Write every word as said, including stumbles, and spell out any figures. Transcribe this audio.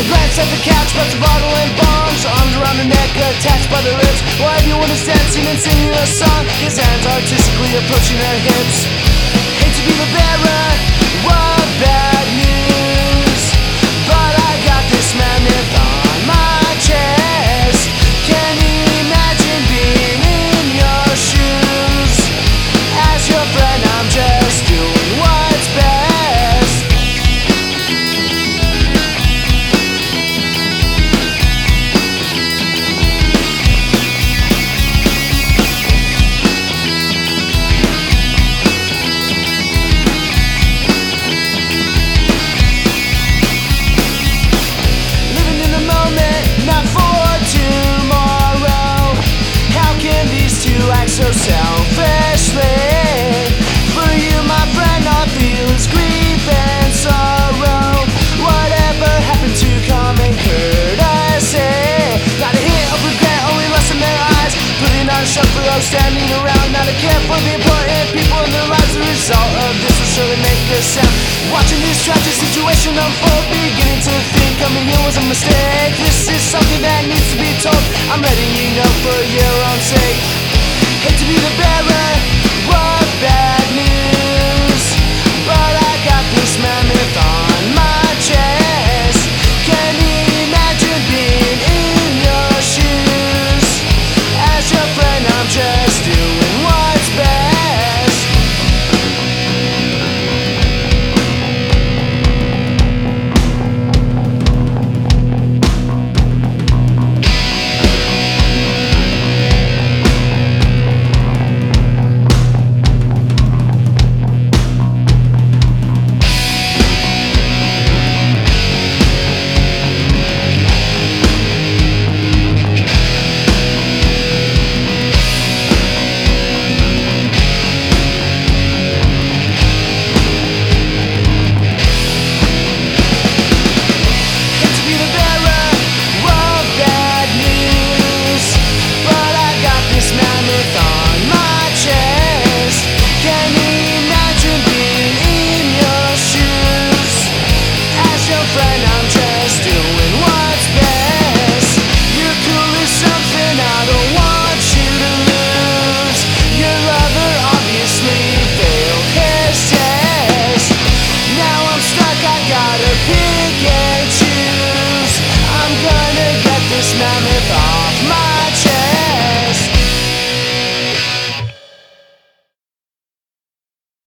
glance at the couch, but the bottle and bongs, arms around her neck, attached by the lips, while everyone is dancing and singing a song. His hands artistically approaching her hips. Hate to be the bearer of bad news, but I got this mammoth on my chest. Can you imagine being in your shoes? As your friend, I'm just doing what's best. Living in the moment, not for tomorrow. How can these two act so selfishly? For you, my friend, all feel is grief and sorrow. Whatever happened to common courtesy? Not a hint of regret, only lust in their eyes. Putting on a show for those standing around, not a care for the important people in their lives. The result of this will surely make this sound. Watching this tragic situation unfold, beginning to think coming here was a mistake. This is something that needs to be told. I'm letting you know for your own sake. Hate to be the bearer